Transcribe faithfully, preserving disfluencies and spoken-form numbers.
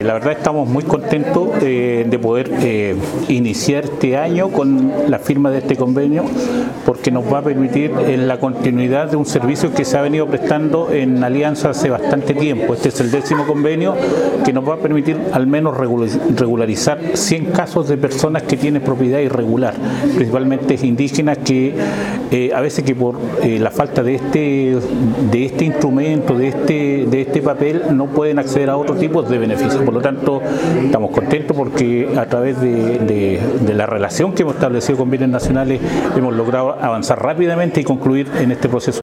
la verdad estamos muy contentos eh, de poder eh, iniciar este año con la firma de este convenio, porque nos va a permitir en la continuidad de un servicio que se ha venido prestando en Alianza hace bastante tiempo. Este es el décimo convenio que nos va a permitir al menos regularizar cien casos de personas que tienen propiedad irregular, principalmente indígenas que eh, a veces que por eh, la falta de este, de este instrumento, de este, de este papel, no pueden acceder a otro tipo de beneficios. Por lo tanto, estamos contentos porque a través de, de, de la relación que hemos establecido con bienes nacionales hemos logrado avanzar rápidamente y concluir en este proceso.